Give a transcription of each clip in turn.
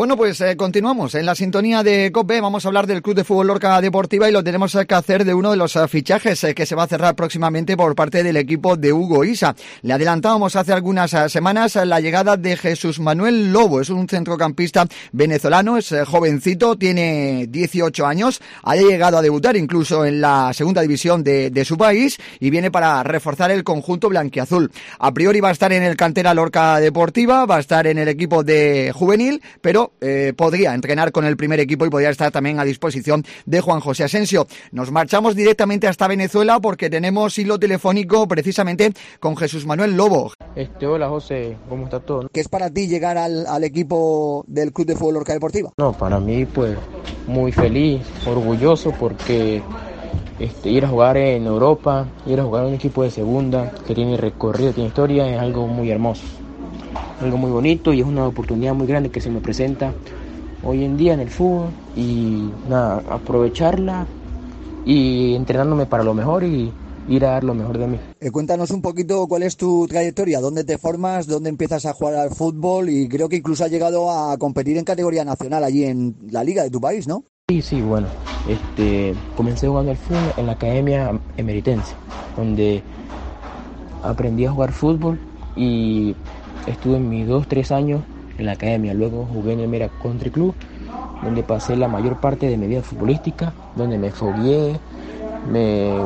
Bueno, pues continuamos en la sintonía de COPE. Vamos a hablar del Club de Fútbol Lorca Deportiva y lo tenemos que hacer de uno de los fichajes que se va a cerrar próximamente por parte del equipo de Hugo Isa. Le adelantábamos hace algunas semanas la llegada de Jesús Manuel Lobo. Es un centrocampista venezolano, es jovencito, tiene 18 años, ha llegado a debutar incluso en la segunda división de su país y viene para reforzar el conjunto blanquiazul. A priori va a estar en el cantera Lorca Deportiva, va a estar en el equipo de juvenil, pero podría entrenar con el primer equipo y podría estar también a disposición de Juan José Asensio. Nos marchamos directamente hasta Venezuela porque tenemos hilo telefónico precisamente con Jesús Manuel Lobo. Hola José, ¿cómo está todo? ¿Qué es para ti llegar al equipo del Club de Fútbol Lorca Deportiva? No, para mí pues muy feliz, orgulloso porque ir a jugar en Europa, ir a jugar en un equipo de segunda que tiene recorrido, tiene historia, es algo muy hermoso. Algo muy bonito y es una oportunidad muy grande que se me presenta hoy en día en el fútbol y nada, aprovecharla y entrenándome para lo mejor y ir a dar lo mejor de mí. Cuéntanos un poquito cuál es tu trayectoria, dónde te formas, dónde empiezas a jugar al fútbol y creo que incluso has llegado a competir en categoría nacional allí en la liga de tu país, ¿no? Sí, bueno, comencé jugando al fútbol en la Academia Emeritense, donde aprendí a jugar fútbol y estuve en mis 2-3 años en la academia, luego jugué en el Mera Country Club, donde pasé la mayor parte de mi vida futbolística, donde me fogueé, me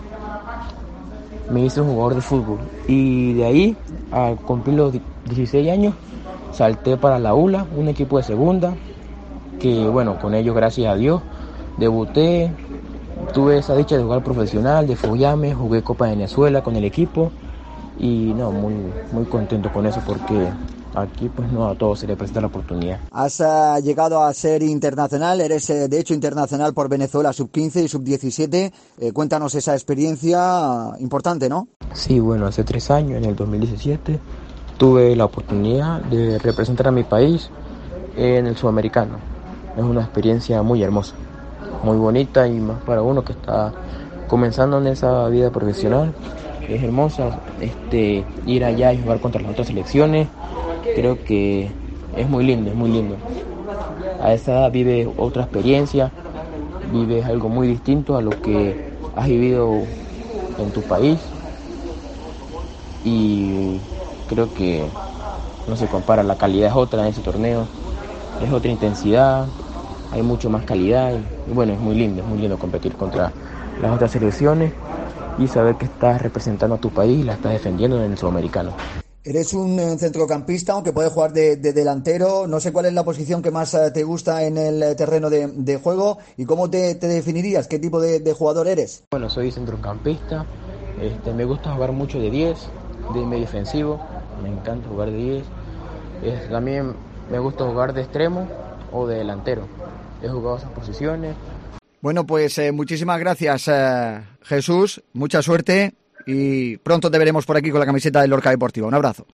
hice un jugador de fútbol. Y de ahí, al cumplir los 16 años, salté para la ULA, un equipo de segunda, que bueno, con ellos, gracias a Dios, debuté, tuve esa dicha de jugar profesional, de foguearme, jugué Copa de Venezuela con el equipo, y no, muy contento con eso porque aquí pues no a todos se le presenta la oportunidad. Has llegado a ser internacional, eres de hecho internacional por Venezuela sub-15 y sub-17, cuéntanos esa experiencia importante, ¿no? Sí, bueno, hace 3 años, en el 2017, tuve la oportunidad de representar a mi país en el sudamericano. Es una experiencia muy hermosa, muy bonita y más para uno que está comenzando en esa vida profesional. Es hermosa ir allá y jugar contra las otras selecciones. Creo que es muy lindo, es muy lindo. A esa edad vives otra experiencia, vives algo muy distinto a lo que has vivido en tu país y creo que no se compara, la calidad es otra en ese torneo, es otra intensidad, hay mucho más calidad y bueno, es muy lindo competir contra las otras selecciones y saber que estás representando a tu país y la estás defendiendo en el sudamericano. Eres un centrocampista, aunque puedes jugar de delantero. No sé cuál es la posición que más te gusta en el terreno de juego y cómo te definirías, qué tipo de jugador eres. Bueno, soy centrocampista, me gusta jugar mucho de 10, de medio defensivo, me encanta jugar de 10. También me gusta jugar de extremo o de delantero. He jugado esas posiciones. Bueno, pues muchísimas gracias, Jesús. Mucha suerte y pronto te veremos por aquí con la camiseta del Lorca Deportiva. Un abrazo.